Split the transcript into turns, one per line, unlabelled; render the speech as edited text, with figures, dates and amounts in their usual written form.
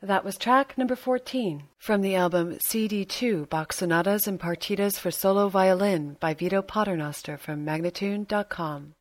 That was track number 14 from the album CD2 Bach Sonatas and Partitas for Solo Violin by Vito Paternoster from Magnatune.com.